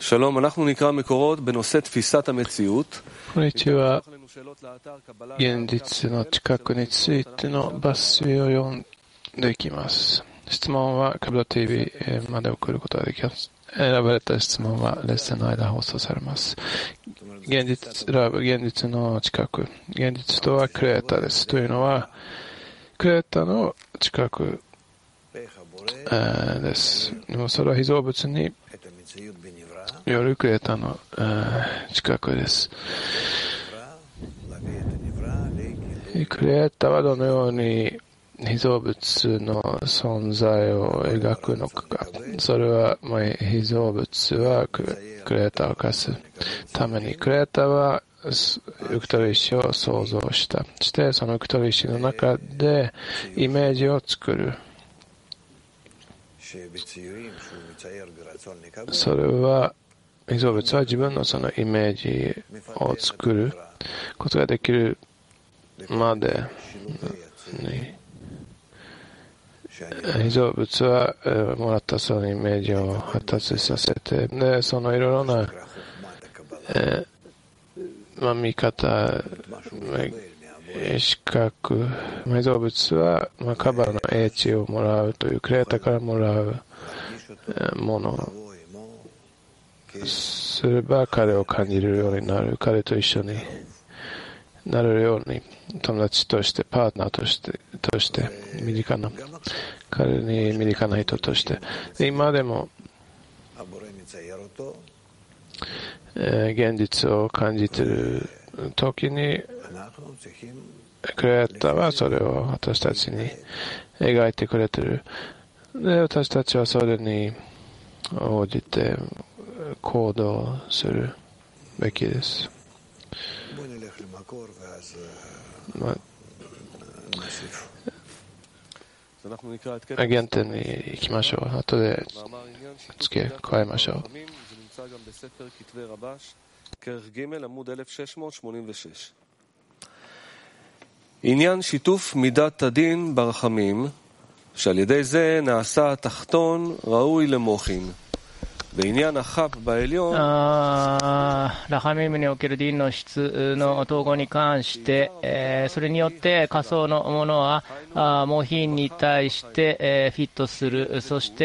שלום, אנחנו נקרא מקורות בנושא תפיסת המציאות. こんにちは。現実の近くについての抜粋を読んでいきます。質問はカブラ TV まで送ることができます。選ばれた質問はレッスンの間放送されます。現実の近く。現実とはクリエイターです。というのは、クリエイターの近く、です。でもそれは被造物によるクリエイターの、近くです。クリエイターはどのように被造物の存在を描くのか。それは、被造物はクリエイターを犯すために、クリエイターはウクトル石を創造した。して、そのウクトル石の中でイメージを作る。それは、被造物は自分のそのイメージを作ることができるまでに、被造物はもらったそのイメージを発達させて、で、そのいろいろな、見方、視覚、被造物は、カバーの英知をもらうという、クリエイターからもらうものすれば彼を感じるようになる。彼と一緒になれるように、友達として、パートナーとして、彼に身近な人として。で、今でも、現実を感じている時に、クリエイターはそれを私たちに描いてくれている。で、私たちはそれに応じて行動するべきです。原点に行きましょう。後で付け加えましょう。 עניין שיתוף מידת הדין ברחמים, שעל ידי זה נעשה התחתון ראוי למוחין. ラハミムにおけるディンの質の統合に関して、それによって仮想のものはモヒンに対して、フィットする。そして、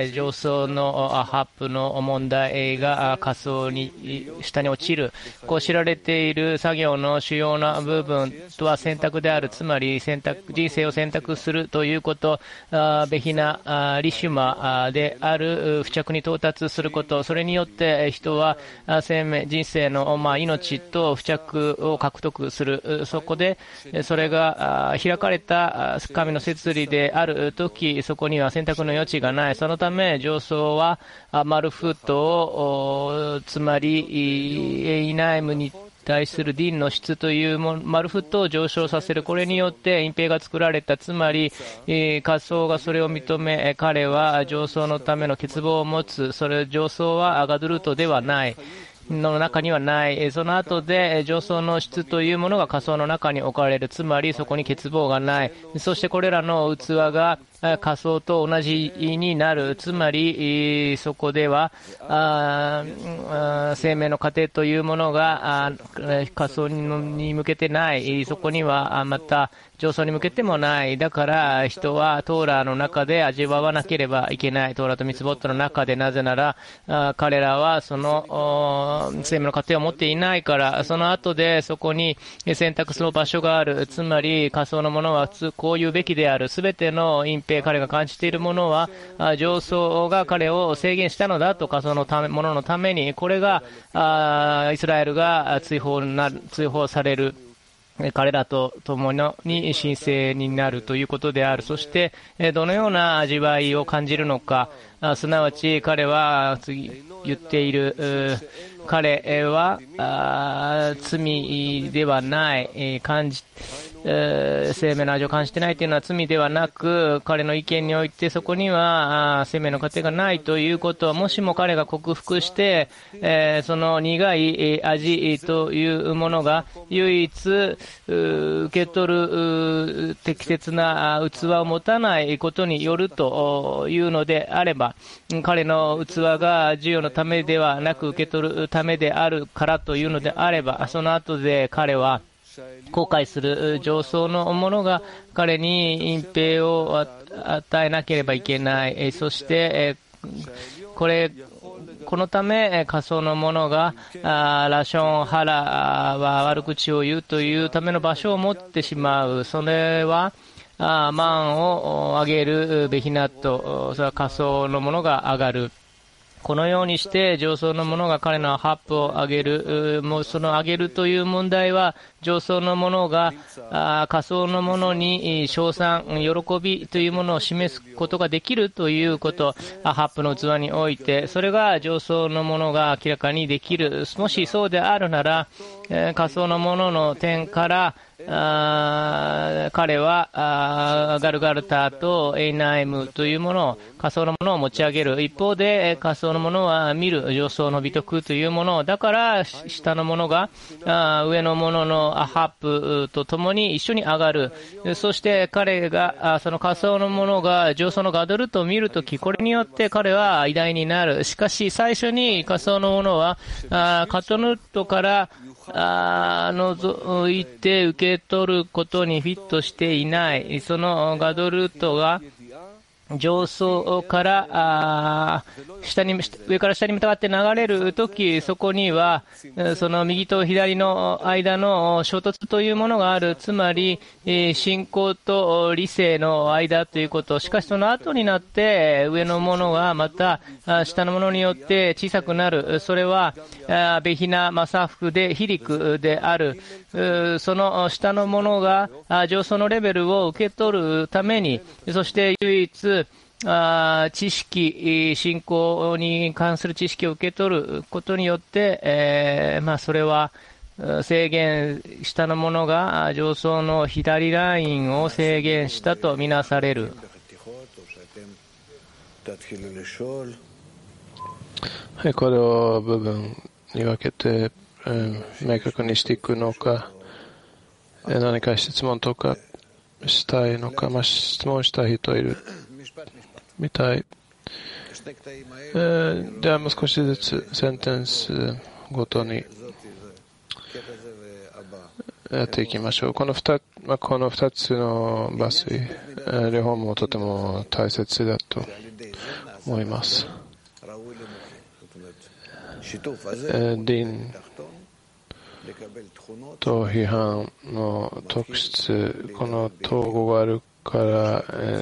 上層のハップの問題が仮想に下に落ちる。こう知られている作業の主要な部分とは選択である。つまり人生を選択するということ、ベヒナリシュマである付着に到達すること、それによって人は人生の命と付着を獲得する。そこでそれが開かれた神の摂理であるとき、そこには選択の余地がない。そのため上層はマルフットを、つまりエイナイムに対するディンの質というマルフットを上昇させる。これによって隠蔽が作られた。つまり、仮想がそれを認め、彼は上層のための欠乏を持つ。それ上層はアガドルートではない。の中にはない。その後で上層の質というものが仮想の中に置かれる。つまりそこに欠乏がない。そしてこれらの器が仮想と同じになる。つまりそこでは生命の過程というものが仮想に向けてない。そこにはまた上層に向けてもない。だから人はトーラの中で味わわなければいけない。トーラとミツボットの中で、なぜなら彼らはその生命の過程を持っていないから。その後でそこに選択する場所がある。つまり仮想のものはこういうべきである。すべての隠蔽、彼が感じているものは上層が彼を制限したのだと。仮想のもののために、これがイスラエルが追放される。彼らと共に神聖になるということである。そしてどのような味わいを感じるのか、すなわち彼は次言っている、彼は罪ではない、 生命の味を感じてないというのは罪ではなく、彼の意見においてそこには生命の糧がないということは、もしも彼が克服して、その苦い味というものが唯一受け取る適切な器を持たないことによるというのであれば、彼の器が授与のためではなく受け取るためであるからというのであれば、その後で彼は後悔する上層のものが彼に隠蔽を与えなければいけない。そしてこのため仮想のものがラションハラは悪口を言うというための場所を持ってしまう。それは満を上げるベヒナット、それは仮想のものが上がる。このようにして上層のものが彼のハップを上げる。もうその上げるという問題は、上層のものが仮想のものに称賛、喜びというものを示すことができるということ、ハップの器において、それが上層のものが明らかにできる。もしそうであるなら、仮想のものの点から彼はガルガルタとエイナイムというものを、仮想のものを持ち上げる。一方で仮想のものは見る、上層の美徳というもの。だから下のものが上のもののハップとともに一緒に上がる。そして彼がその仮想のものが上層のガドルトを見るとき、これによって彼は偉大になる。しかし最初に仮想のものはカトヌットから除いて受け取ることにフィットしていない。そのガドルトが上層から上から下に向かって流れるとき、そこにはその右と左の間の衝突というものがある。つまり信仰と理性の間ということ。しかしその後になって上のものがまた下のものによって小さくなる。それはベヒナマサフでヒリクである。その下のものが上層のレベルを受け取るために、そして唯一知識、信仰に関する知識を受け取ることによって、それは制限、下のものが上層の左ラインを制限したとみなされる。 はい、これを部分に分けて、明確にしていくのか、何か質問とかしたいのか、質問したい人いるみたい。ではもう少しずつセンテンスごとにやっていきましょう。この2つの抜粋、両方もとても大切だと思います。ディンと批判の特質、この統合があるから、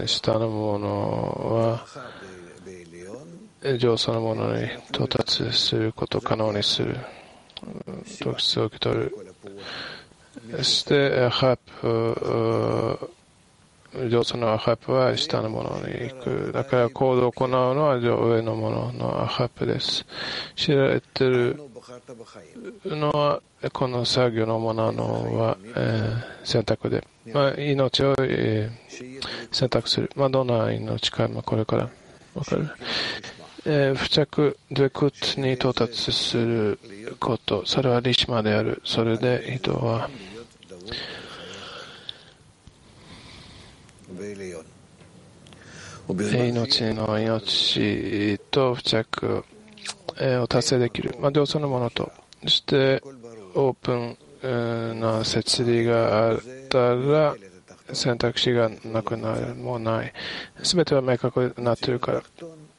下のものは上層のものに到達することを可能にする特質を受け取る。そしてハープ、上層のハープは下のものに行く。だから行動を行うのは上のもののハープです。知られているのはこの作業のものは、選択で、命を、選択する。どんな命か、これから分かる。付着ドゥクッに到達すること、それはリシマである。それで人は命の命と付着を達成できる。上層のものと、そしてオープンな摂理があったら選択肢がなくなる。もうない。すべては明確になっているから。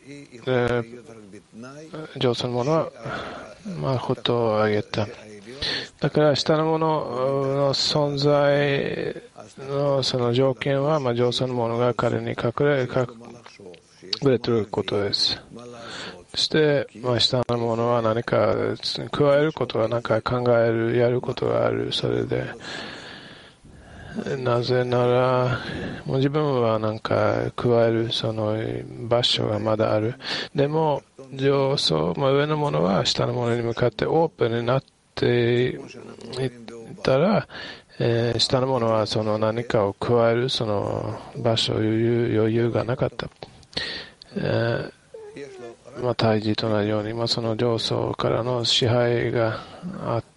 上層のものはことを挙げた。だから下のものの存在のその条件は、上層のものが彼に隠れていることです。そして、下のものは何か加えることは何か考える、やることがある。それで、なぜなら、もう自分は何か加えるその場所がまだある。でも、上層、上のものは下のものに向かってオープンになってたら、下のものはその何かを加えるその場所、余裕がなかった。胎児と同じように、その上層からの支配があって、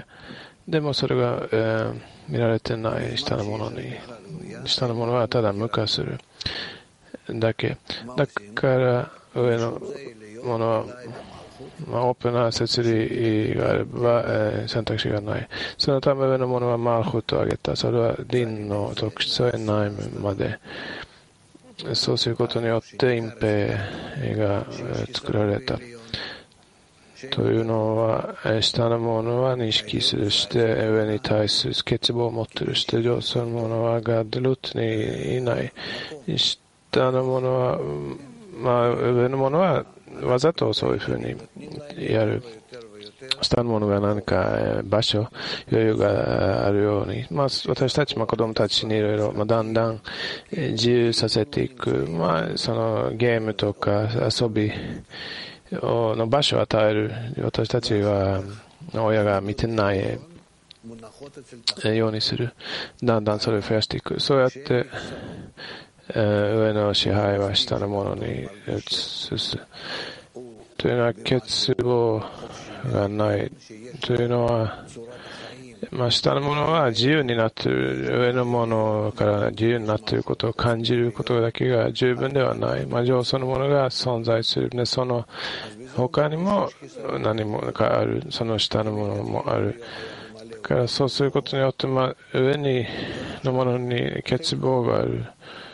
でもそれが、見られてない下のものはただ無化するだけ。だから上のものは、オープンな摂理があれば、選択肢がない。そのため上のものはマルフと挙げた。それはディンの特質を得ないまで。そうすることによって隠蔽が作られた。というのは、下のものは認識するして、上に対する欠乏を持っているして、上層のものはガドルトにいない。下のものは、上のものはわざとそういうふうにやる。下のものが何か場所、余裕があるように、私たち、子供たちにいろいろ、だんだん自由させていく、そのゲームとか遊びの場所を与える。私たちは親が見てないようにする。だんだんそれを増やしていく。そうやって、上の支配は下のものに移す。というのは欠乏がないというのは、下のものは自由になっている。上のものから自由になっていることを感じることだけが十分ではない。上層のものが存在する。で、その他にも何もかある。その下のものもある。だからそうすることによって、上にのものに欠乏がある。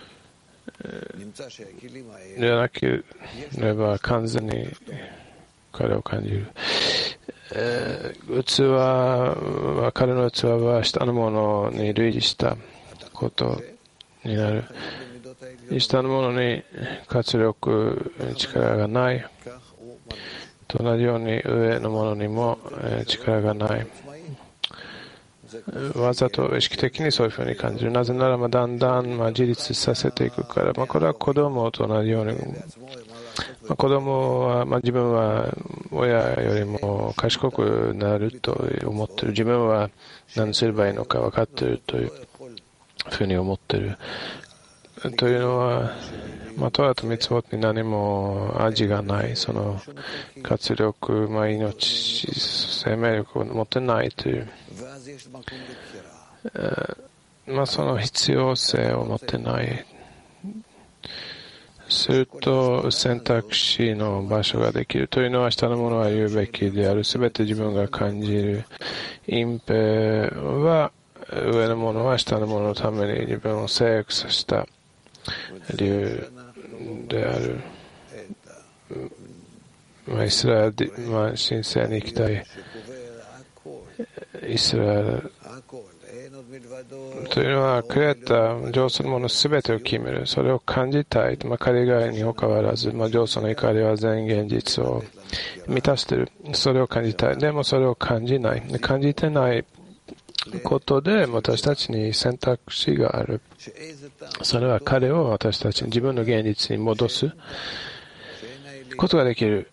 でなければ完全に彼を感じる。彼の器は下のものに類似したことになる。下のものに活力、力がない。と同じように上のものにも力がない。わざと意識的にそういうふうに感じる。なぜならだんだん自立させていくから。これは子供と同じように。子供は、自分は親よりも賢くなると思っている。自分は何すればいいのか分かっているというふうに思っている。というのは、トラとミツボに何も味がない。その活力、命、生命力を持ってないという。その必要性を持ってない。すると選択肢の場所ができるというのは、下のものは言うべきである。すべて自分が感じる隠蔽は、上のものは下のもののために自分を制約させた理由である。イスラエル、神聖に生きたいイスラエルというのは、クリエイター、上層のものすべてを決める。それを感じたい。彼以外に他はあらず、上層の怒りは全現実を満たしている。それを感じたい。でもそれを感じない。感じてないことで、私たちに選択肢がある。それは彼を私たちに自分の現実に戻すことができる。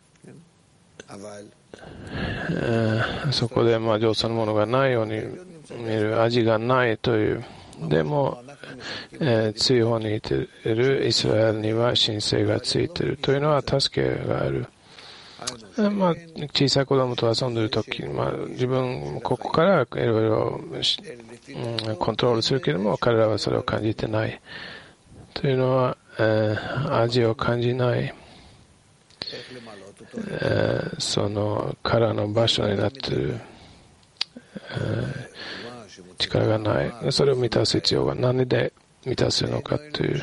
そこで上層のものがないように見る。味がないという。でも、追放にいているイスラエルには神聖がついているというのは助けがある。小さい子供と遊んでいるとき、自分ここからいろいろコントロールするけれども、彼らはそれを感じてないというのは、味を感じない。そのからの場所になっている、力がない。それを満たす必要が何で満たすのかという。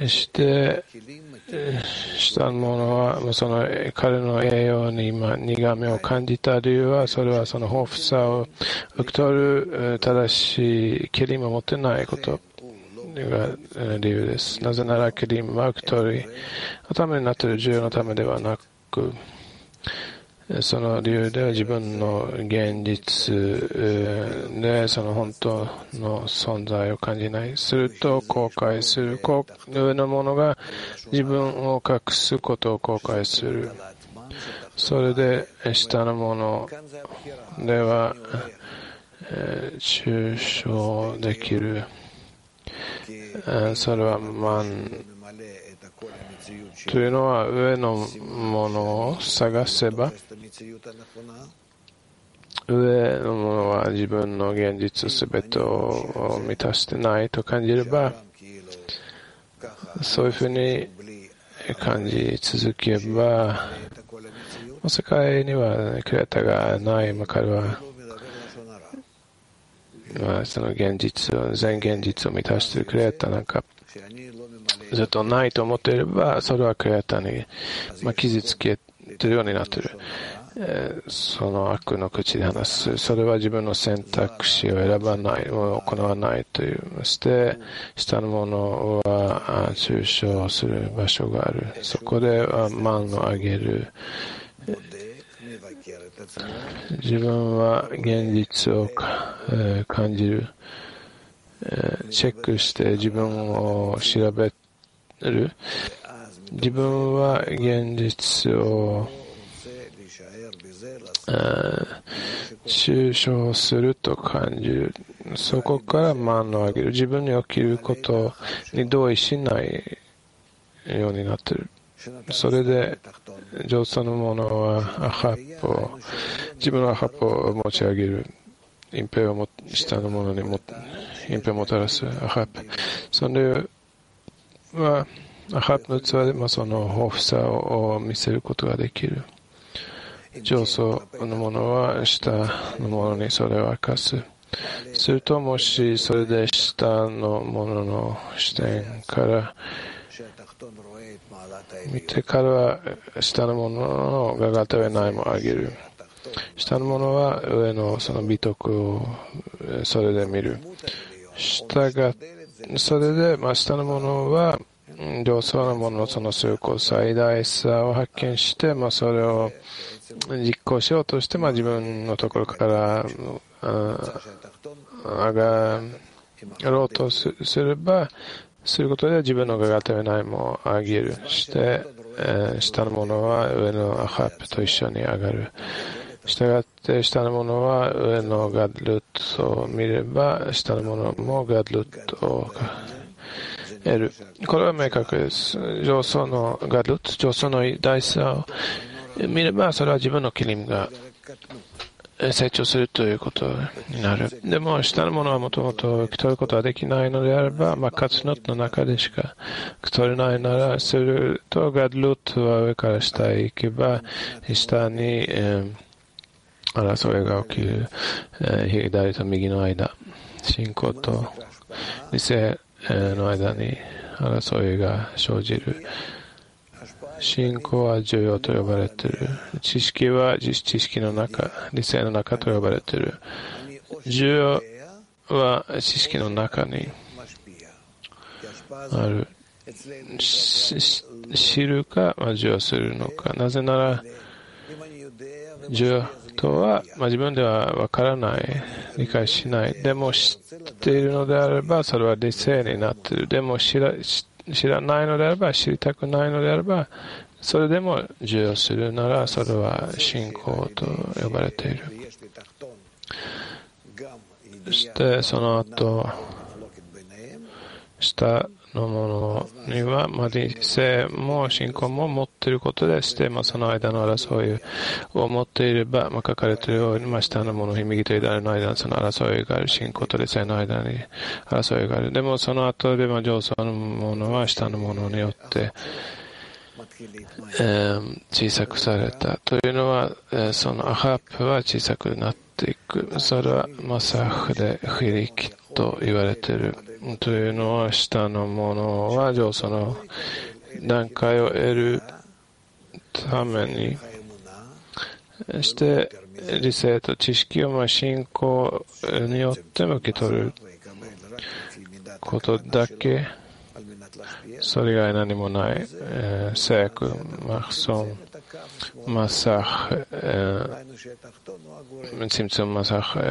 して下のものはその彼の栄養に苦みを感じた理由は、それはその豊富さを受け取る正しいケリムを持ってないことが理由です。なぜならケリムは受け取りのためになっている需要のためではなく、その理由では自分の現実でその本当の存在を感じない。すると後悔する。上のものが自分を隠すことを後悔する。それで下のものでは抽象できる。それは満というのは上のものを探せば、上のものは自分の現実すべてを満たしてないと感じれば、そういうふうに感じ続けば、世界にはクリエイターがない。彼はその現実を、全現実を満たしているクリエイターなんかずっとないと思っていれば、それはクリエイターに、傷つけているようになっている。その悪の口で話す。それは自分の選択肢を選ばない、行わないという。そして、下のものは抽象する場所がある。そこでは満を上げる。自分は現実を感じる。チェックして自分を調べる。自分は現実を抽象すると感じる。そこから満を上げる。自分に起きることに同意しないようになっている。それで上層のものは自分のアハップを持ち上げる。隠蔽を下のものに隠蔽をもたらすアハップ。それはアハップの器でその豊富さを見せることができる。上層のものは下のものにそれを明かす。するともしそれで下のものの視点から見てからは下のもののががためないも上げる。下のものは上のその美徳をそれで見る。それで下のものは上層のもののその崇高さ、偉大さを発見して、それを実行しようとして、自分のところから上がろうとすれば、することで自分のががためないも上げる。して、下のものは上のアハップと一緒に上がる。したがって下のものは上のガッルットを見れば、下のものもガッルットを得る。これは明確です。上層のガッルット、上層の偉大さを見れば、それは自分のキリムが成長するということになる。でも下のものはもともと受け取ることはできないのであれば、カツノットの中でしか受け取れないなら、するとガッルットは上から下へ行けば、下に争いが起きる。左と右の間、信仰と理性の間に争いが生じる。信仰は重要と呼ばれている。知識は知識の中、理性の中と呼ばれている。重要は知識の中にある。知るか、重要するのか。なぜなら、重要とは、自分ではわからない、理解しない。でも知っているのであれば、それは理性になっている。でも知らないのであれば、知りたくないのであれば、それでも重要するなら、それは信仰と呼ばれている。そしてその後、下のものには、理性も信仰も持っていることでして、その間の争いを持っていれば、書かれているように、下のもの、右と左の間にその争いがある。信仰と理性の間に争いがある。でもその後で、上層のものは下のものによって、小さくされた。というのは、そのアハップは小さくなっていく。それはマサフでフィリキと言われている。というのは、下のものは上層の段階を得るためにして、理性と知識を信仰によって受け取ることだけ、それ以外何もない。制約、マクソン、マサフ、ツムツムマサフ、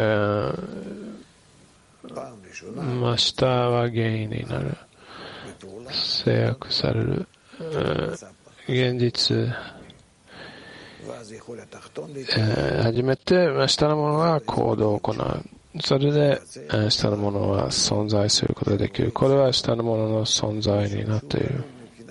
下は原因になる。制約される。現実、初めて下のものが行動を行う。 それで下のものは存在することができる。これは下のものの存在になっている。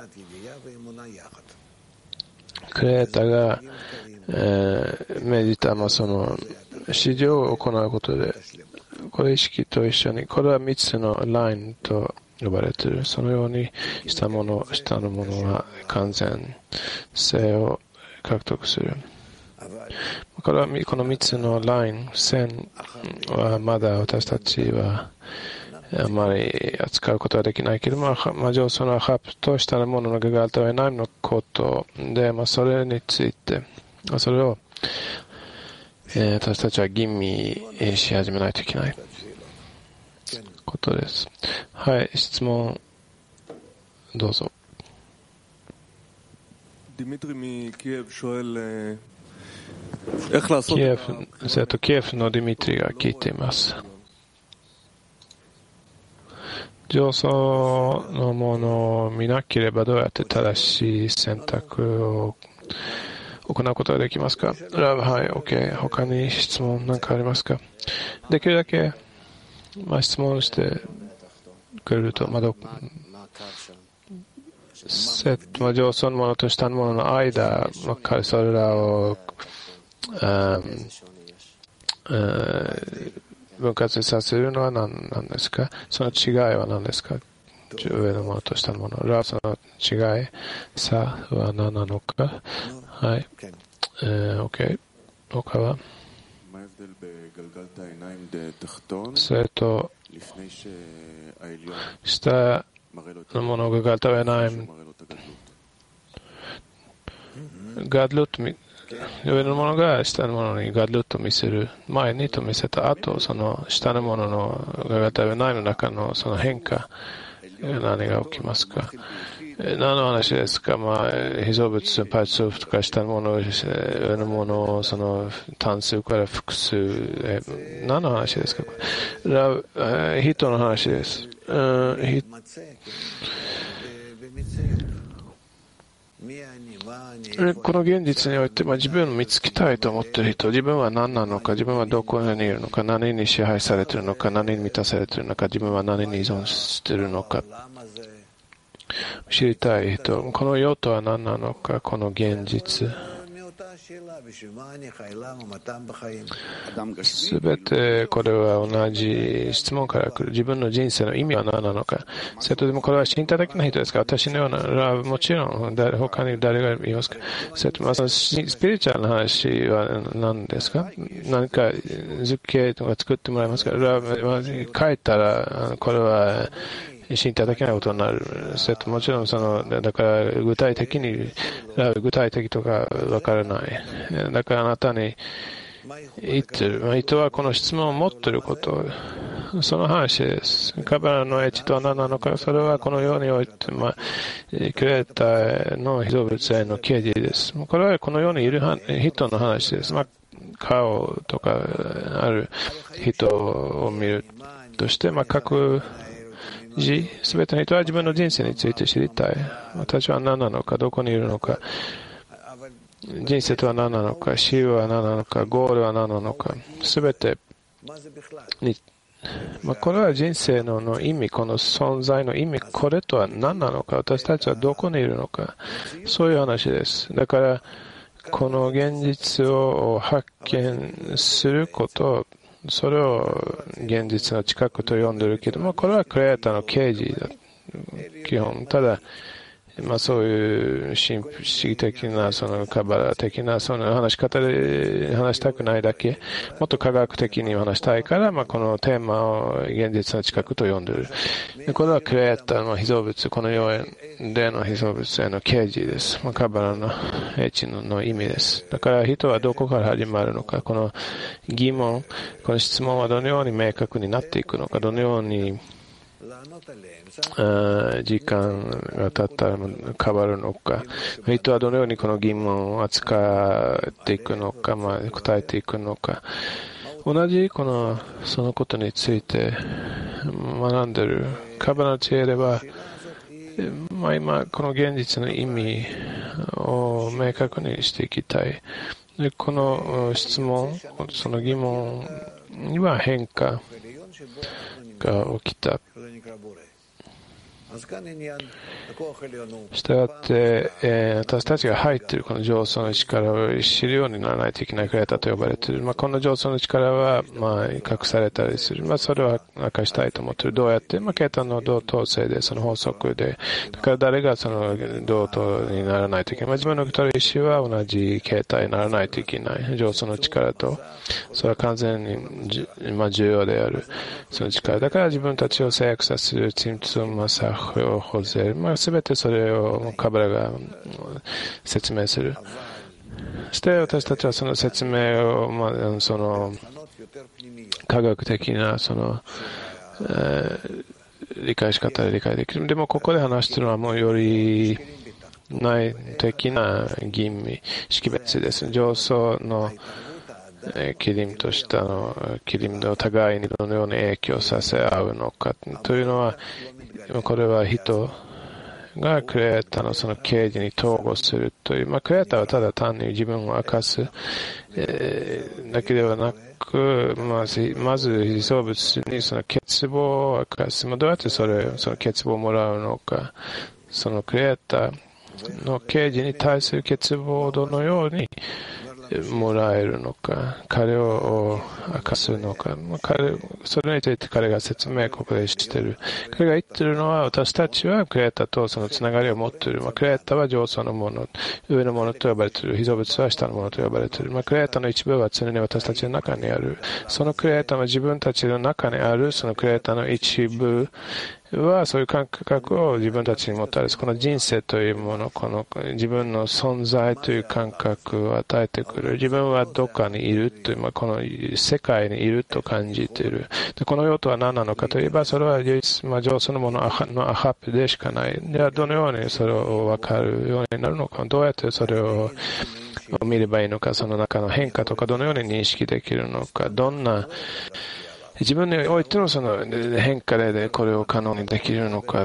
クリエイターが、命じた、その指示を行うことで、これ意識と一緒に、これは3つのラインと呼ばれている。そのように下のものは完全性を獲得する。この3つのライン、線はまだ私たちはあまり扱うことはできないけど、上層のハプと下のもののガガルタウェナイムのことで、それについて、それを、私たちは吟味し始めないといけないことです。はい、質問どうぞ。 ディミトリミキエフשואל キエフのディミトリが聞いています。上層のものを見なければどうやって正しい選択を行うことができますか？はい、OK。他に質問何かありますか？できるだけ、質問してくれると、上層のものと下のものの間、それらを分割させるのは何ですか？その違いは何ですか？上のものと下のもの。その違い、差は何なのか？はい。OK。他は？それと、下のものがガルタウェナイム。ガドルト上のものが下のものにガドルト見せる前にと見せた後、その下のもののガルタウェナイムの中のその変化、何が起きますか？何の話ですか？被造物、パーツオフとか下のもの、上のもの、その単数から複数、何の話ですか？人の話です。この現実において、自分を見つけたいと思っている人、自分は何なのか、自分はどこにいるのか、何に支配されているのか、何に満たされているのか、自分は何に依存しているのか、知りたい人、この世とは何なのか、この現実。すべてこれは同じ質問から来る。自分の人生の意味は何なのか。それとでもこれは身体的な人ですか？私のような、もちろん他に誰がいますか？それとそのスピリチュアルな話は何ですか？何か図形とか作ってもらえますか？書いたらこれは身体的なことになる。それともちろんだから具体的とかわからない。だからあなたに言ってる。人はこの質問を持っていること、その話です。カバラのエチとは何なのか、それはこの世において、クリエイターの被造物への啓示です。これはこの世にいる人の話です。顔とかある人を見るとして、各すべての人は自分の人生について知りたい。私は何なのか、どこにいるのか、人生とは何なのか、死は何なのか、ゴールは何なのか、すべてに、これは人生の意味、この存在の意味、これとは何なのか、私たちはどこにいるのか、そういう話です。だから、この現実を発見すること、それを現実の近くと呼んでるけども、これはクリエイターの啓示だ。基本。ただ、そういう神秘主義的な、カバラ的な、話し方で話したくないだけ、もっと科学的に話したいから、このテーマを現実の近くと呼んでる。これはクリエイターの被造物、この世での被造物への啓示です。カバラの英知の意味です。だから人はどこから始まるのか、この疑問、この質問はどのように明確になっていくのか、どのように時間が経ったら変わるのか、人はどのようにこの疑問を扱っていくのか、答えていくのか、同じそのことについて学んでいるカバラの知恵では、今この現実の意味を明確にしていきたい。 でこの質問、その疑問には変化が起きた。したがって、私たちが入っているこの上層の力を知るようにならないといけないクレーターと呼ばれている。この上層の力は、隠されたりする。それは明かしたいと思っている。どうやって、クレーターの同等性で、その法則で、だから誰がその同等にならないといけない。自分の取る意思は同じ形態にならないといけない。上層の力と、それは完全に重要である。その力。だから自分たちを制約させる、チンツマサフホゼル。すべてそれをカバラが説明する。そして私たちはその説明を、その科学的なその、理解し方で理解できる。でもここで話しているのはもうより内的な吟味、識別です。上層のキリムと下のキリムでお互いにどのように影響させ合うのかというのは、これは人がクリエイターのその啓示に統合するという、クリエイターはただ単に自分を明かす、だけではなく、まず被造物にその欠乏を明かす。どうやってその欠乏をもらうのか、そのクリエイターの啓示に対する欠乏をどのようにもらえるのか、彼を明かすのか、それについて彼が説明をここでしている。彼が言っているのは、私たちはクリエイターとそのつながりを持っている。クリエイターは上層のもの、上のものと呼ばれている。被造物は下のものと呼ばれている。クリエイターの一部は常に私たちの中にある。そのクリエイターの自分たちの中にある、そのクリエイターの一部はそういう感覚を自分たちに持たれる。この人生というもの、この自分の存在という感覚を与えてくる。自分はどこかにいるという、この世界にいると感じている。でこの用途は何なのかといえば、それは唯一、上そのもののアハップでしかない。じゃあどのようにそれを分かるようになるのか、どうやってそれを見ればいいのか、その中の変化とかどのように認識できるのか、どんな自分においてのその変化でこれを可能にできるのか、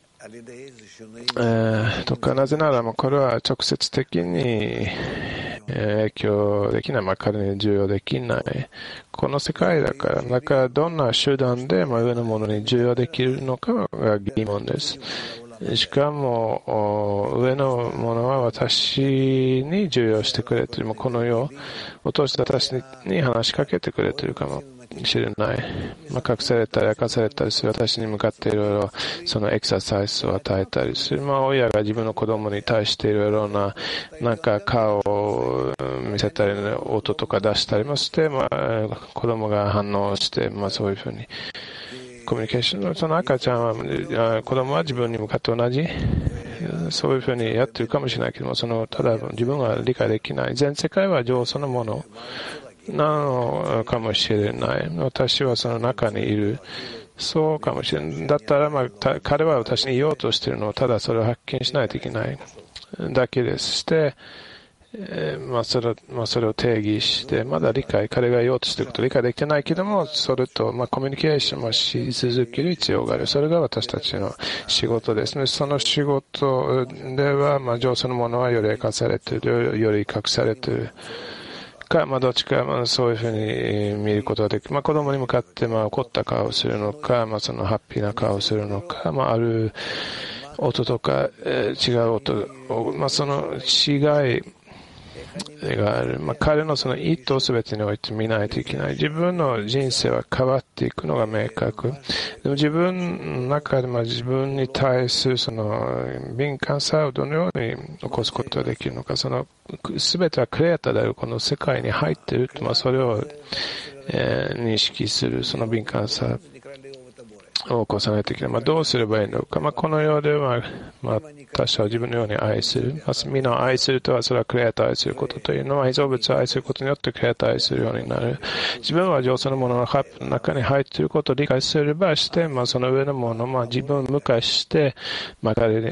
とか、なぜならこれは直接的に影響できない、彼に重要できないこの世界だから、どんな手段で上のものに重要できるのかが疑問です。しかも上のものは私に重要してくれている。この世を通して私に話しかけてくれているかもしれない。隠されたり明かされたりする私に向かっていろいろそのエクササイズを与えたりする。親が自分の子供に対していろいろな顔を見せたり、音とか出したりもして、子供が反応して、そういうふうにコミュニケーションのその赤ちゃんは子供は自分に向かって同じそういうふうにやってるかもしれないけども、ただ自分は理解できない。全世界は上そのものなのかもしれない。私はその中にいる。そうかもしれない。だったら、彼は私に言おうとしているのをただそれを発見しないといけないだけです。して、それを定義して、まだ彼が言おうとしていることを理解できてないけども、それと、コミュニケーションもし続ける必要がある。それが私たちの仕事ですね。その仕事では、上そのものはより明かされている、より隠されている。どっちか、そういうふうに見ることができる。子供に向かって、怒った顔をするのか、そのハッピーな顔をするのか、ある音とか、違う音を、その違いがある。彼のその意図を全てにおいて見ないといけない。自分の人生は変わっていくのが明確。でも自分の中で自分に対するその敏感さをどのように起こすことができるのか。全てはクリエイターであるこの世界に入っていると、それを、認識するその敏感さを起こさないといけない。どうすればいいのか。この世では、他者を自分のように愛する。皆を愛するとは、それはクリエイターを愛することというのは、被造物を愛することによってクリエイターを愛するようになる。自分は上層のものの中に入っていることを理解すればして、その上のもの、自分を無化して、彼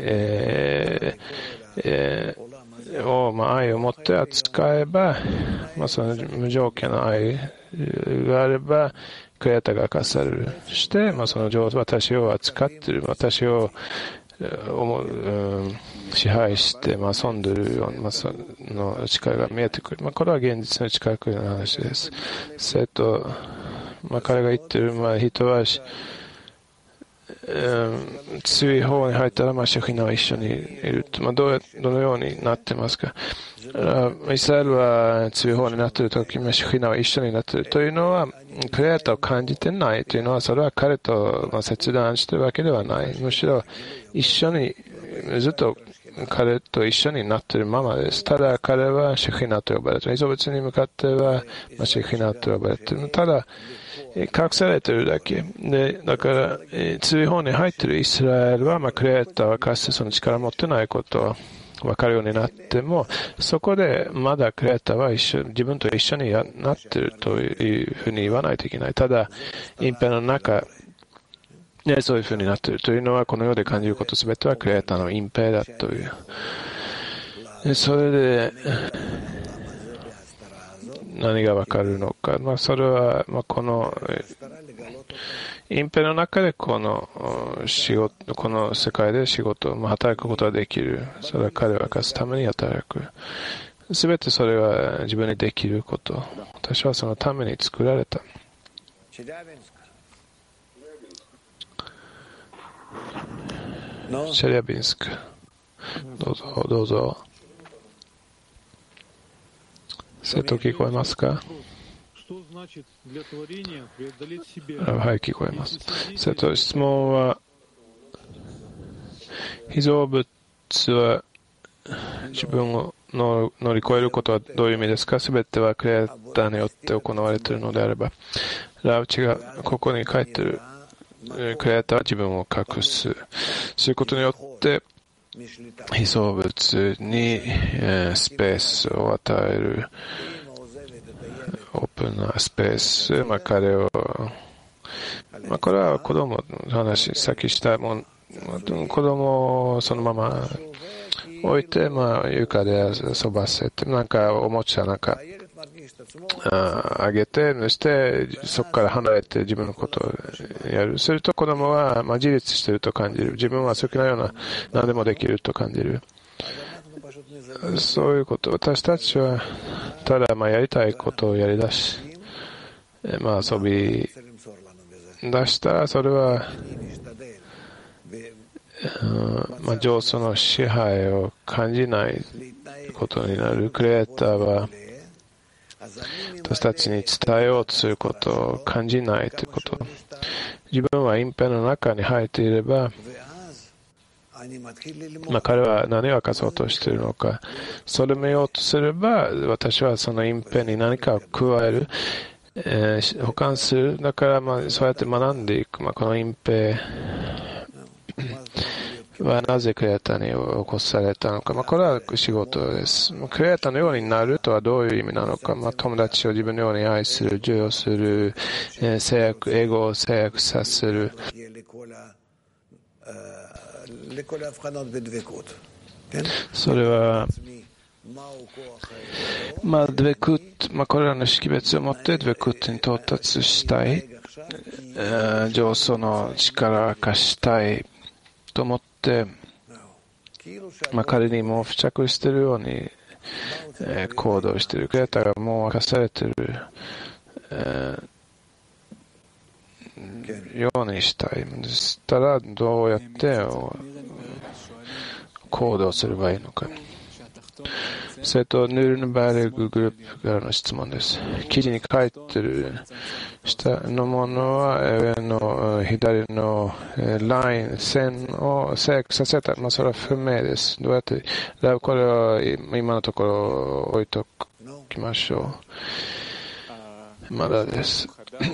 に、愛を持って扱えば、その無条件の愛があれば、クリエイターが明かされる。して、その私を扱っている。私を支配して、遊んでるような、その力が見えてくる。これは現実の近くの話です。彼が言ってる、人は、強い方に入ったら、シェフィナは一緒にいると。どのようになってますか。イスラエルは強い方になっているとき、シェフィナは一緒になっているというのは、クリエイターを感じてないというのは、それは彼と切断しているわけではない。むしろ一緒に、ずっと彼と一緒になっているままです。ただ彼はシェフィナと呼ばれている。異物に向かっては、シェフィナと呼ばれている。ただ、隠されているだけ。で、だから、強い方に入っているイスラエルは、クリエイターはかつてその力を持ってないことを分かるようになっても、そこでまだクリエイターは自分と一緒になっているというふうに言わないといけない。ただ、隠蔽の中、そういうふうになっているというのは、この世で感じることすべてはクリエイターの隠蔽だという。それで、何がわかるのか。それは、この、隠蔽の中でこの世界で仕事、働くことができる。それは彼を明かすために働く。すべてそれは自分にできること。私はそのために作られた。チェリャビンスク。どうぞ。生徒聞こえますか？はい、聞こえます。生徒、質問は、被造物は自分を乗り越えることはどういう意味ですか？すべてはクリエイターによって行われているのであれば、ラウチがここに書いているクリエイターは自分を隠す。そういうことによって、被造物にスペースを与えるオープンなスペース、彼を、これは子供の話、さっきしたもん、子供をそのまま置いて、床で遊ばせて、おもちゃあげて、そしてそこから離れて自分のことをやる。すると子供は自立していると感じる。自分は好きなような何でもできると感じる。そういうこと。私たちはただやりたいことをやり出し、遊び出したらそれは上層の支配を感じないことになる。クリエイターは私たちに伝えようとすることを感じないということ。自分は隠蔽の中に入っていれば、彼は何を明かそうとしているのか、それを見ようとすれば、私はその隠蔽に何かを加える、補完する。だからそうやって学んでいく。この隠蔽はなぜクリエイターに起こされたのか。これは仕事です。クリエイターのようになるとはどういう意味なのか。友達を自分のように愛する、授与する、エゴを制約させる。それは、ドベクッ、これらの識別を持ってドベクットに到達したい、上層の力を明かしたいと思って、彼にも付着しているように、行動している。クリエイターがもう明かされている、ようにしたい。そしたらどうやって行動すればいいのか。それとヌルンバーググループからの質問です。記事に書いてる下のものは上の左のライン線を制約させた。それは不明です。どうやってこれは今のところ置いときましょう。まだです。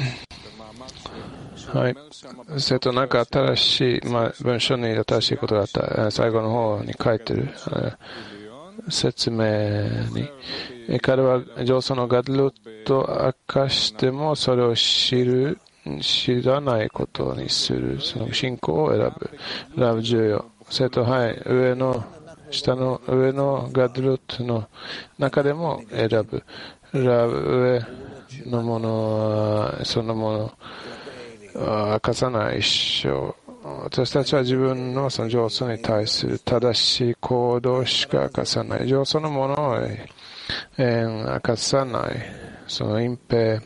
はい。それと新しい、文章に新しいことがあった。最後の方に書いてる。説明に。彼は上層のガドルと明かしても、それを知らないことにする。その信仰を選ぶ。ラブ重要。それと、上のガドルの中でも選ぶ。ラブ上のものは、そのもの、明かさない一生私たちは自分のその上素に対する正しい行動しか明かさない。上素のものを明かさない。その隠蔽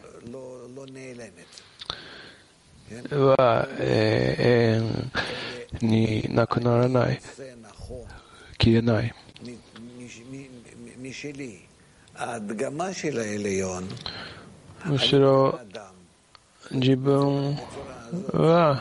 は永遠になくならない。消えない。むしろ自分は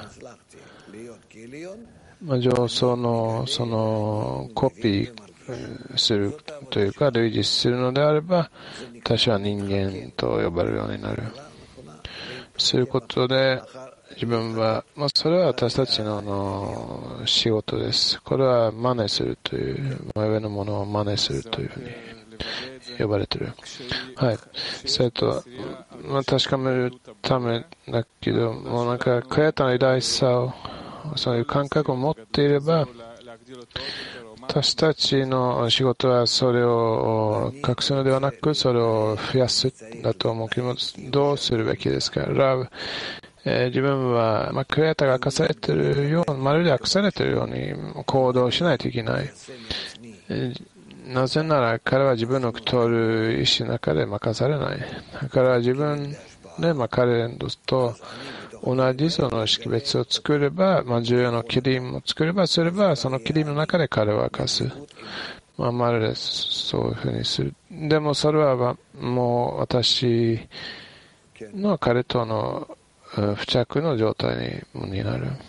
上層のそのコピーするというか類似するのであれば、私は人間と呼ばれるようになる。することで自分は、それは私たちの仕事です。これは真似するという、上のものを真似するというふうに呼ばれている。はい。それと、確かめるためだけど、もうなんか、クレータの偉大さを、そういう感覚を持っていれば、私たちの仕事はそれを隠すのではなく、それを増やすだと思うけど、どうするべきですか。自分は、クリエイターが明かされているように、まるで明かされているように行動しないといけない。なぜなら彼は自分の取る意思の中で任されない。彼は自分で彼と同じその識別を作れば、重要なキリムを作れば、そのキリムの中で彼を明かす。まるでそういうふうにする。でもそれはもう私の彼との付着の状態になる。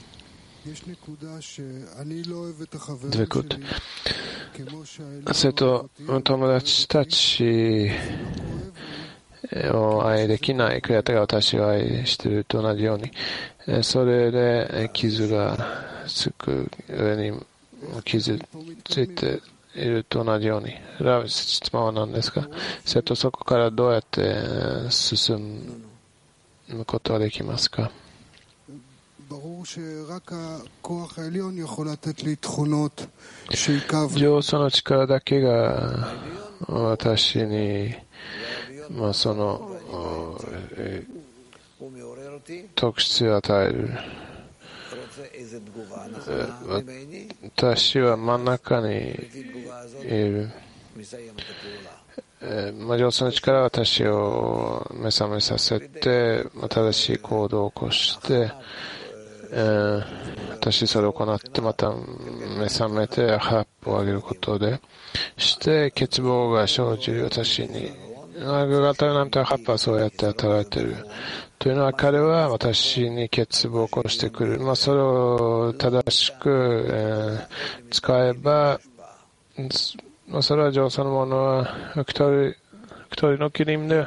それと友達たちを愛できないクリエイターが私を愛していると同じように、それで傷がつく上に傷ついていると同じように。質問は何ですか。それとそこからどうやって進むことができますか。上素の力だけが私に、その特質を与える。私は真ん中にいる。上素の力は私を目覚めさせて、正しい行動を起こして、私それを行ってまた目覚めてハップを上げることでして欠乏が生じる私に型なんてハップはそうやって働いているというのは彼は私に欠乏を起こしてくる。それを正しく、使えばそれは上素のものは一人のキリムで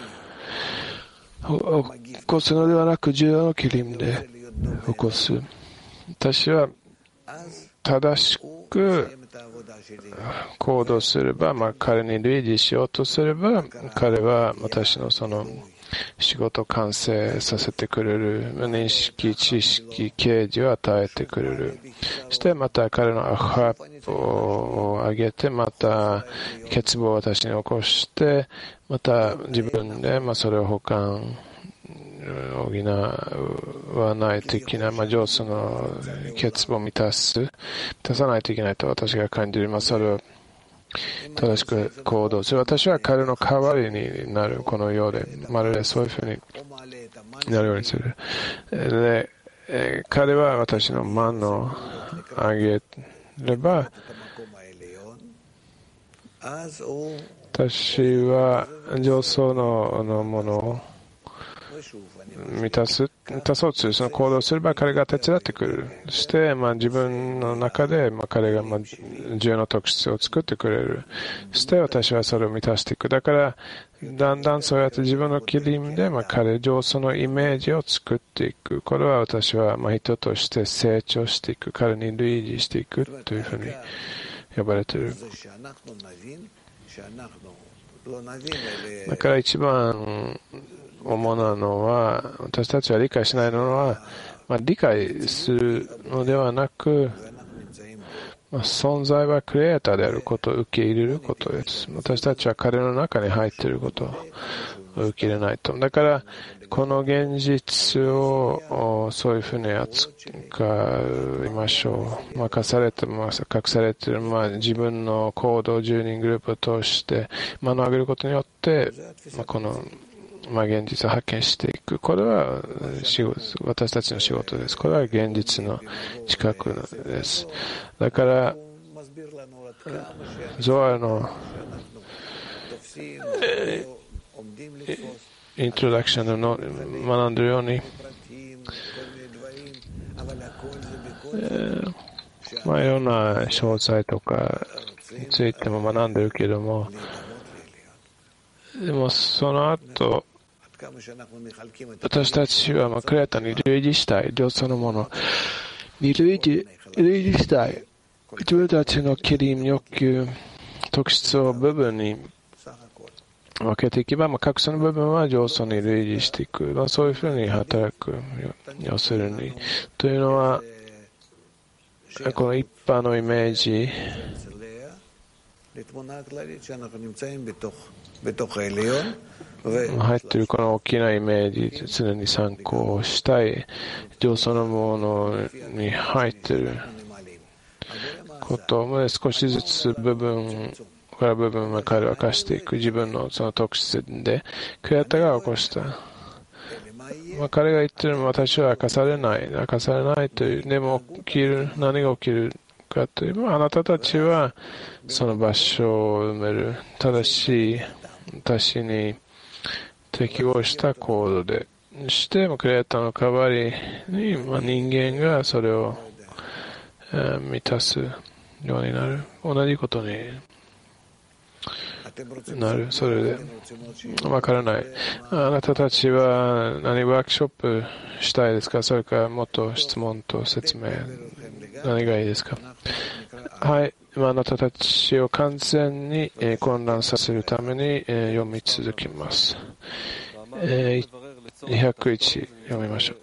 起こすのではなく重要なキリムで起こす。私は正しく行動すれば、彼に類似しようとすれば、彼は私のその仕事を完成させてくれる。認識、知識、啓示を与えてくれる。そしてまた彼のハップを上げて、また欠乏を私に起こして、また自分でそれを補完補わないといけない。上素の欠乏を満たさないといけないと私が感じる。それを正しく行動する。私は彼の代わりになる。この世でまるでそういうふうになるようにする。で、彼は私の満を上げれば、私は上素のものを満たそうとする、その行動をすれば彼が手伝ってくれる。そして、自分の中で、彼が重要な特質を作ってくれる。そして私はそれを満たしていく。だから、だんだんそうやって自分のキリムで、彼上素のイメージを作っていく。これは私は、人として成長していく。彼に類似していくというふうに呼ばれている。だから一番主なのは、私たちは理解しないのは、理解するのではなく、存在はクリエイターであることを受け入れることです。私たちは彼の中に入っていること。 受け入れないと。だから、この現実をそういうふうに扱いましょう。隠されている、自分の行動10人グループを通して目を上げることによって、この現実を発見していく。これは私たちの仕事です。これは現実の近くです。だから、ゾアのイントロダクションの学んでいるように、いろんな詳細とかについても学んでいるけれども、でもその後、私たちはクレータに類似したい、両そのものに類似したい。自分たちのキリン、欲求、特質を部分に分けていけば、格差の部分は上層に類似していく。そういうふうに働く。要するに。というのは、この一般のイメージ、入っているこの大きなイメージ、常に参考したい、上層のものに入っていることを少しずつ部分から部分まで明かしていく。自分のその特質で、クリエイターが起こした。彼が言っているのは、私は明かされないという。でも何が起きるかというと、あなたたちはその場所を埋める。正しい、私に適合した行動で。してもクリエイターの代わりに、人間がそれを満たすようになる。同じことになる。それでわからない。あなたたちは何ワークショップしたいですか？それからもっと質問と説明、何がいいですか？はい。あなたたちを完全に混乱させるために読み続けます。201読みましょう。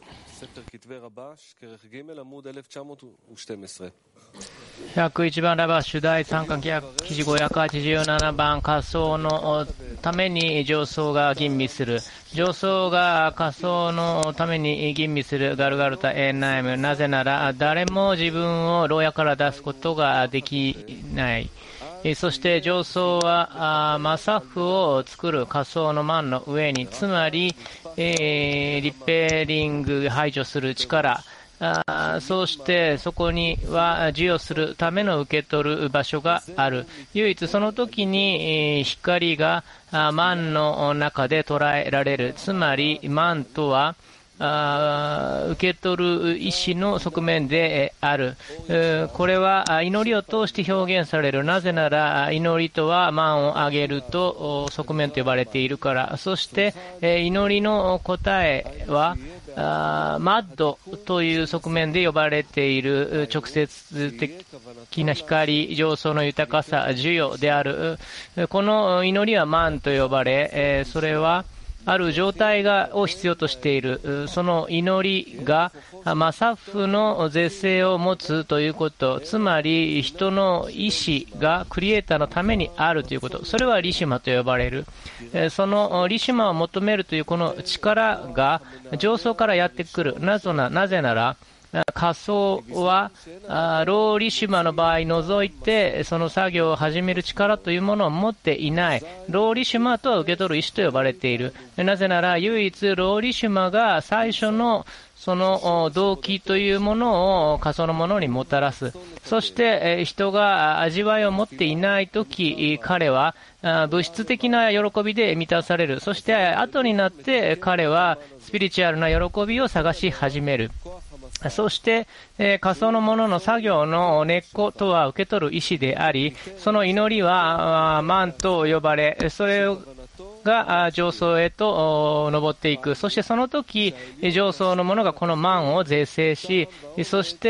101番ラバッシュ第3巻記事587番仮想のために上層が吟味する。上層が仮想のために吟味するガルガルタ・エンナイム。なぜなら誰も自分を牢屋から出すことができない。そして上層はマサフを作る仮想のマンの上に、つまり、リペリング排除する力、そうしてそこには授与するための受け取る場所がある。唯一その時に光がマンの中で捉えられる。つまりマンとは受け取る意思の側面である。これは祈りを通して表現される。なぜなら祈りとは満を上げると側面と呼ばれているから。そして祈りの答えはマッドという側面で呼ばれている直接的な光、上層の豊かさ、授与である。この祈りはマンと呼ばれ、それはある状態を必要としている。その祈りがマサフの絶世を持つということ、つまり人の意志がクリエイターのためにあるということ、それはリシマと呼ばれる。そのリシマを求めるというこの力が上層からやってくる。なぜなら仮想はローリシマの場合除いてその作業を始める力というものを持っていない。ローリシマとは受け取る意思と呼ばれている。なぜなら唯一ローリシマが最初のその動機というものを仮想のものにもたらす。そして人が味わいを持っていないとき、彼は物質的な喜びで満たされる。そして後になって彼はスピリチュアルな喜びを探し始める。そして、仮想のものの作業の根っことは受け取る意思であり、その祈りはマンと呼ばれ、それが上層へと登っていく。そしてその時、上層のものがこのマンを是正し、そして、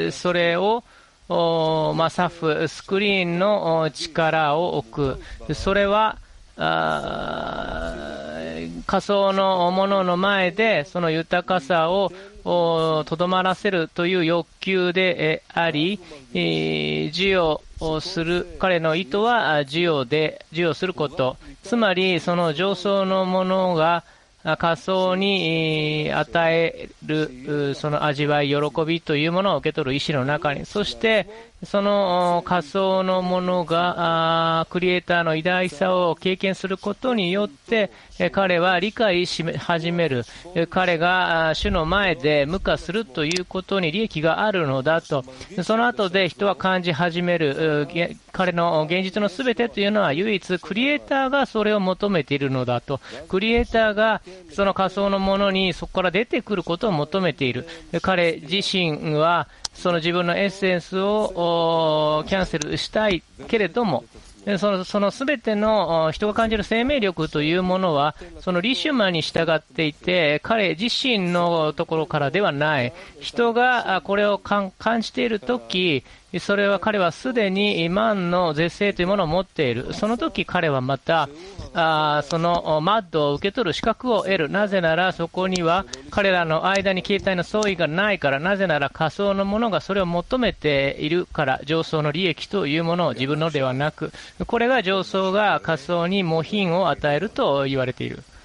それをサフ、スクリーンの力を置く。それは仮想のものの前でその豊かさをとどまらせるという欲求であり、授与をする、彼の意図は授与すること、つまりその上層のものが仮想に与えるその味わい、喜びというものを受け取る意志の中に、そしてその仮想のものがクリエイターの偉大さを経験することによって彼は理解し始める。彼が主の前で無化するということに利益があるのだと。その後で人は感じ始める。彼の現実のすべてというのは唯一クリエイターがそれを求めているのだと。クリエイターがその仮想のものにそこから出てくることを求めている。彼自身はその自分のエッセンスをキャンセルしたいけれども、その全ての人が感じる生命力というものはそのリシュマに従っていて、彼自身のところからではない。人がこれを感じているとき、それは彼はすでに万の絶世というものを持っている。その時彼はまたそのマッドを受け取る資格を得る。なぜならそこには彼らの間に形態の相違がないから。なぜなら仮想のものがそれを求めているから。上層の利益というものを自分のではなく、これが上層が仮想に模品を与えると言われている。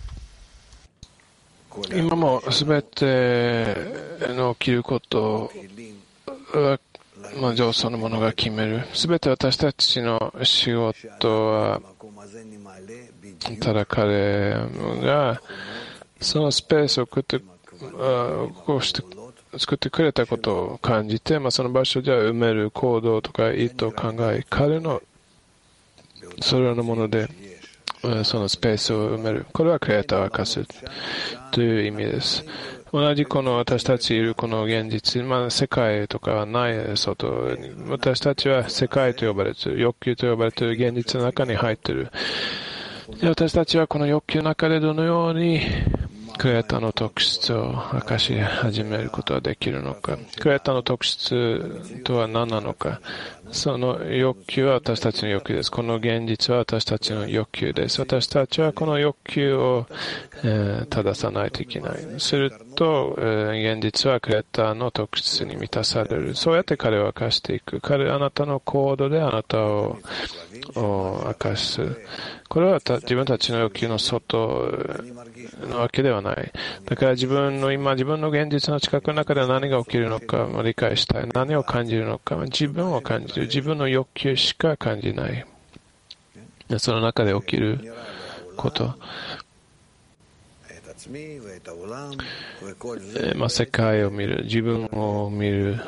今もすべての起きることは上層のものが決める。すべて私たちの仕事はただ彼がそのスペースをこうして作ってくれたことを感じて、その場所では埋める行動とか意図を考え、彼のそれらのものでそのスペースを埋める。これはクリエイターを明かすという意味です。同じこの私たちいるこの現実、世界とかはない外に、私たちは世界と呼ばれている、欲求と呼ばれている現実の中に入っている。で、私たちはこの欲求の中でどのようにクリエイターの特質を明かし始めることができるのか。クリエイターの特質とは何なのか。その欲求は私たちの欲求です。この現実は私たちの欲求です。私たちはこの欲求を、正さないといけない。すると、現実はクリエイターの特質に満たされる。そうやって彼を明かしていく。あなたの行動であなたを明かす。これは自分たちの欲求の外のわけではない。だから自分の現実の近くの中では何が起きるのか理解したい。何を感じるのか。自分を感じる。自分の欲求しか感じない。その中で起きること。世界を見る。自分を見る。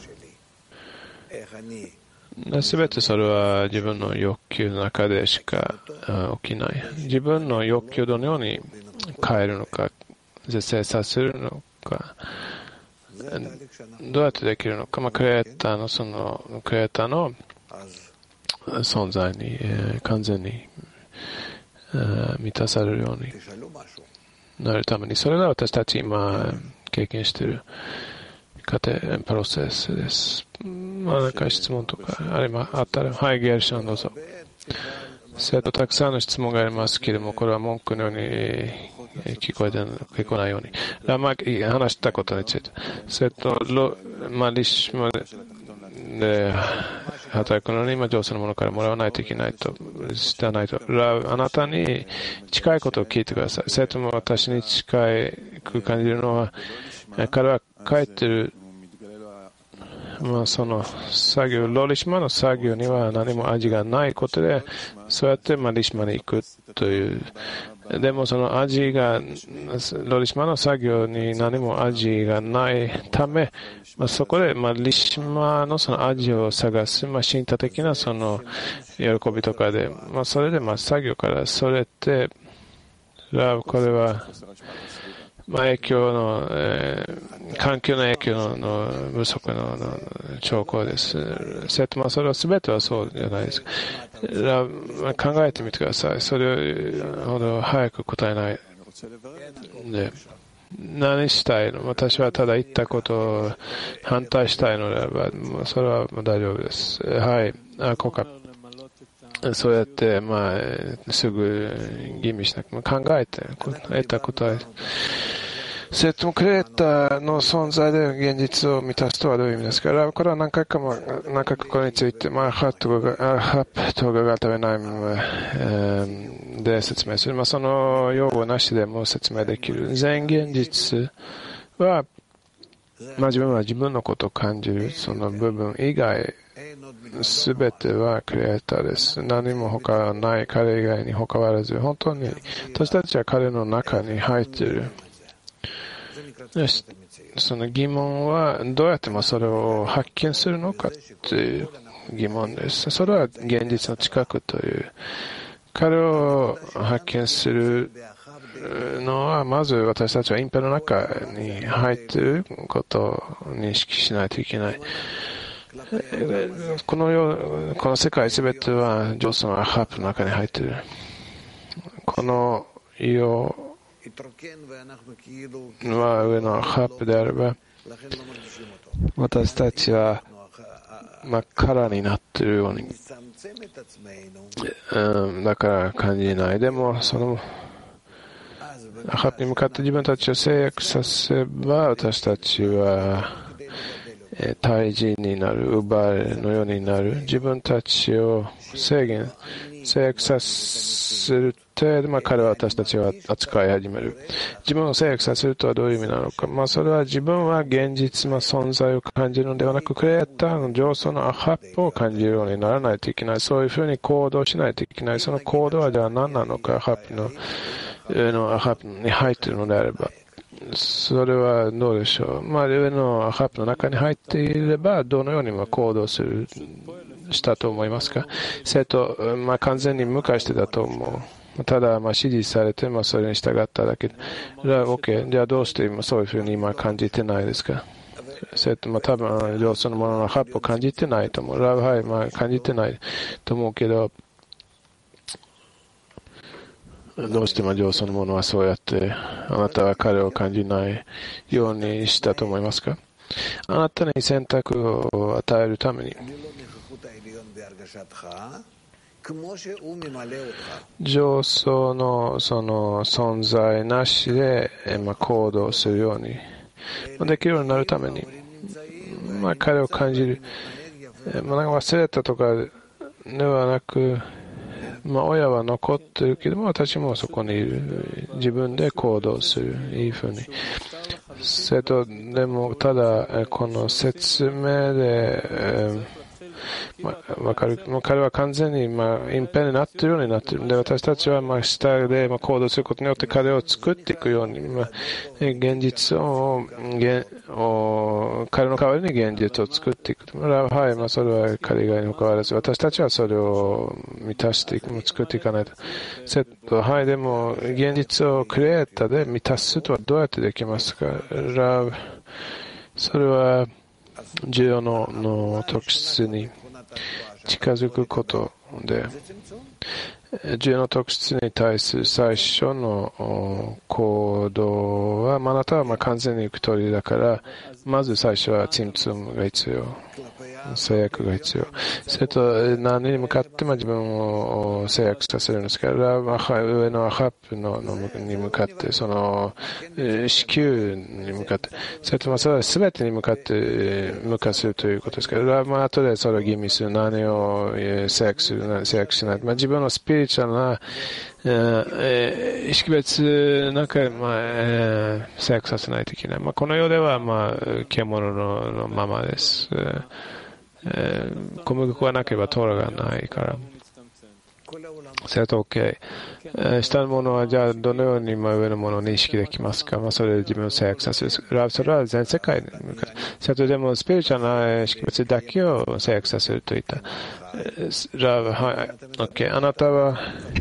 すべてそれは自分の欲求の中でしか起きない。自分の欲求をどのように変えるのか、是正させるのか、どうやってできるのか、クリエイターの存在に、完全に、満たされるようになるために、それが私たち今経験している過程、プロセスです。何か質問とかあったら、はい、ゲールションどうぞ。たくさんの質問がありますけれども、これは文句のように聞こえないように。話したことについて。リシマで働くのに、上層のものからもらわないといけないと、してないと。あなたに近いことを聞いてください。生徒も私に近く感じるのは、彼は帰ってる、その作業、ロリシマの作業には何も味がないことで、そうやってリシマに行くという。でもその味が、ロリシマの作業に何も味がないため、そこでリシマのその味を探す、身体的なその喜びとかで、それで作業からそれて、これは、影響の、環境の影響の不足の兆候です。それは全てはそうじゃないですか。考えてみてください。それほど早く答えないで。何したいの？私はただ言ったことを反対したいのであれば、それは大丈夫です。はい。そうやって、すぐ吟味しなくても考えて、得た答え。 それともクリエイターの存在で現実を満たすとはどういう意味ですか。これは何回かこれについて、ハップとガタベナイムで説明する。その用語なしでも説明できる。全現実は、自分は自分のことを感じるその部分以外、すべてはクリエイターです。何も他はない。彼以外に他はあらず、本当に私たちは彼の中に入っている。その疑問はどうやってそれを発見するのかという疑問です。それは現実の近くという。彼を発見するのは、まず私たちは隠蔽の中に入っていることを認識しないといけない。この世界すべてはジョーソンはハープの中に入っている。この世は上のハープであれば、私たちは空になっているように、だから感じない。でもそのハープに向かって自分たちを制約させば、私たちは対峙になる、奪われのようになる。自分たちを制約させる手で、彼は私たちを扱い始める。自分を制約させるとはどういう意味なのか。それは自分は現実の存在を感じるのではなく、クリエイターの上層のハップを感じるようにならないといけない。そういうふうに行動しないといけない。その行動はじゃあ何なのか、ハップに入っているのであれば。それはどうでしょう。上のハープの中に入っていれば、どのように行動したと思いますか。完全に無視してたと思う。ただ、指示されて、それに従っただけで。OK。じゃあどうして今そういうふうに今感じてないですか。多分、上そのもののハープを感じてないと思う。感じてないと思うけど、どうして上そのものはそうやってあなたは彼を感じないようにしたと思いますか。あなたに選択を与えるために上層のその存在なしで行動するようにできるようになるために彼を感じる忘れたとかではなく親は残ってるけども、私もそこにいる。自分で行動する。いいふうに。でも、ただ、この説明で、彼は完全に隠蔽になっているようになっているので、私たちは下で行動することによって彼を作っていくように、現実を彼の代わりに現実を作っていく。それは彼以外に他はあらず、私たちはそれを満たしていく、作っていかないと。でも現実をクリエイターで満たすとはどうやってできますか。それは重要の特質に近づくことで、重要な特質に対する最初の行動は、あなたは完全に行く通りだから、まず最初はツンツムが必要。制約が必要。それと何に向かって自分を制約させるんですから、上のハップに向かって、その子宮に向かって、それとそれは全てに向かって向かせるということですから、後でそれを吟味する、何を制約する、制約しない。自分のスピリチュアルな識別なんか、制約させないといけない。この世では、獣のままです。小麦粉がなければトーラがないから。それと OK。下のものはじゃあどのように上のものを認識できますか。それで自分を制約させる。それは全世界に向かって。それとでもスピリチュアルな識別だけを制約させるといった。OK。あなたは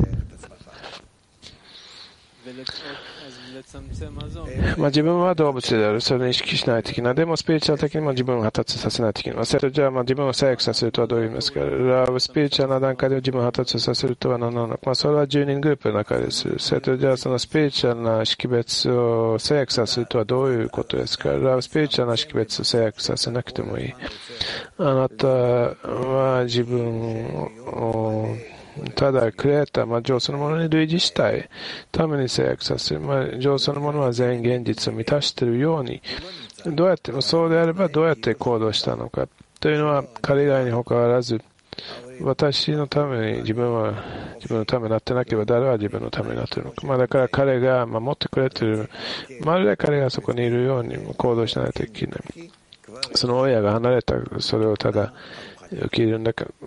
自分は動物である。それを意識しないといけない。でもスピリチュアル的にも自分を発達させないといけない。じゃあ自分を制約させるとはどういう意味ですか。スピリチュアルな段階で自分を発達させるとは何なのか。それは10人グループの中です。じゃあそのスピリチュアルな識別を制約させるとはどういうことですか。スピリチュアルな識別を制約させなくてもいい。あなたは自分をただクリエイター、情そのものに類似したいために制約させる、情そのものは全現実を満たしているように、どうやってそうであればどうやって行動したのかというのは彼以外に他かわらず、私のために自分のためになってなければ誰は自分のためになっているのか、だから彼が守ってくれている、まるで彼がそこにいるように行動しないといけない。その親が離れた、それをただ受け入れ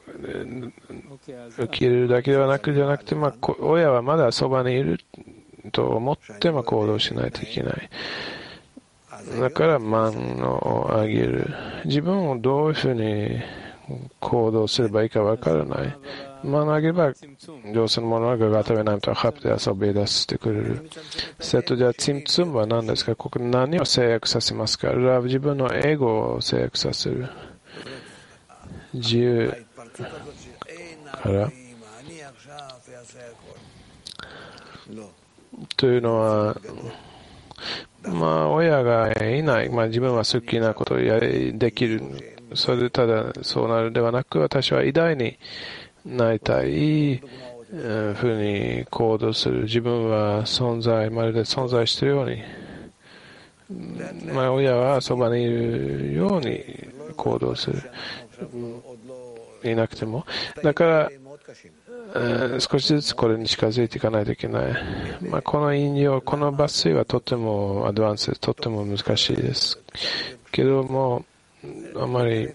るだけではなくて、親はまだそばにいると思って行動しないといけない。だからマンをあげる。自分をどういうふうに行動すればいいかわからない。マンをあげれば、上手なものはガガタベナムとハプで遊び出してくれる。じゃあ、ツィムツムは何ですか？ここ何を制約させますか？自分のエゴを制約させる。自由からというのは、親がいない、自分は好きなことをできる、それでただそうなるではなく、私は偉大になりたいふうに行動する。自分はまるで存在しているように、親はそばにいるように行動する。いなくても。だから、少しずつこれに近づいていかないといけない。この引用、この抜粋はとてもアドバンスでとても難しいです。けども、あまり、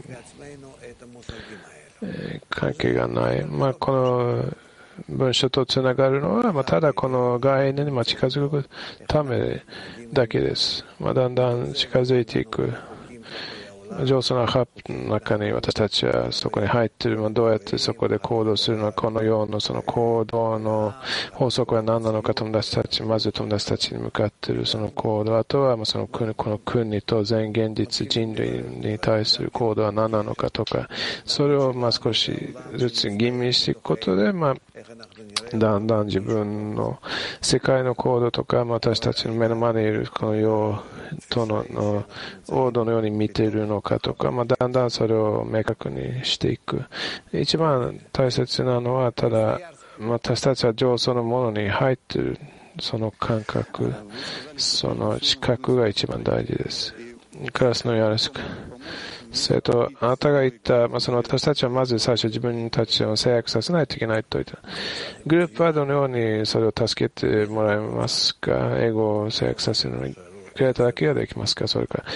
関係がない。この文章とつながるのは、ただこの概念に近づくためだけです。だんだん近づいていく。上手なハブの中に私たちはそこに入っている。どうやってそこで行動するのか、この世のその行動の法則は何なのか、まず友達たちに向かっているその行動、あとはこの国と全現実人類に対する行動は何なのかとか、それを少しずつ吟味していくことで、だんだん自分の世界の行動とか、私たちの目の前にいるこの世とのをどのように見ているのかとか、だんだんそれを明確にしていく。一番大切なのは、ただ私たちは情そのものに入っているその感覚、その知覚が一番大事です。クラスのよろしく。あなたが言った、私たちはまず最初自分たちを制約させないといけないと言った。グループはどのようにそれを助けてもらえますか？英語を制約させるのに。クリエイターだけができますか？それから。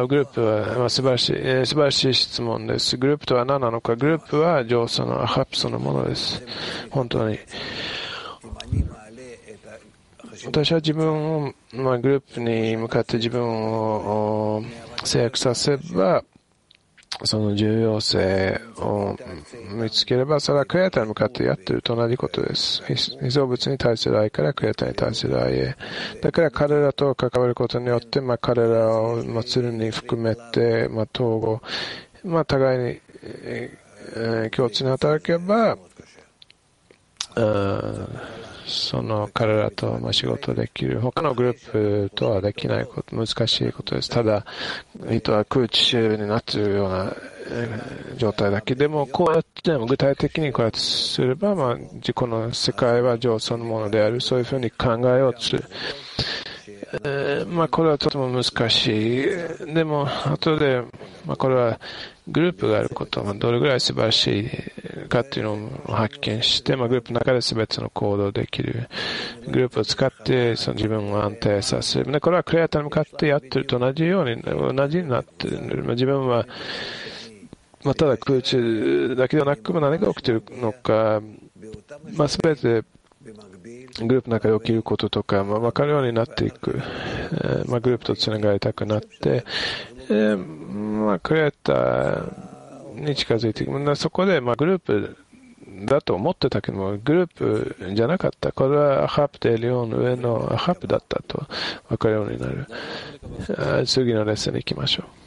グループは、素晴らしい質問です。グループとは何なのか？グループは上手のアハプそのものです。本当に。私は自分を、グループに向かって自分を制約させば、その重要性を見つければ、それはクリエイターに向かってやっていると同じことです。被造物に対する愛からクリエイターに対する愛へ。だから彼らと関わることによって、彼らを鶴に含めて、統合、互いに、共通に働けば、その彼らと仕事できる。他のグループとはできないこと、難しいことです。ただ、人は空中になっているような状態だけでも、こうやって具体的にこうやってすれば、自己の世界は情そのものである。そういうふうに考えようとする。これはとても難しい。でも、後で、これはグループがあること、どれぐらい素晴らしいかっていうのを発見して、グループの中で全ての行動できる。グループを使って、その自分を安定させる。これはクリエイターに向かってやってると同じように、同じになっている。自分は、ただ空中だけではなく、何が起きているのか、全て、グループの中で起きることとか、分かるようになっていく。グループとつながりたくなって、クリエイターに近づいていく。そこで、グループだと思ってたけども、グループじゃなかった。これはアハプでリオンの上のアハプだったと分かるようになる。次のレッスンに行きましょう。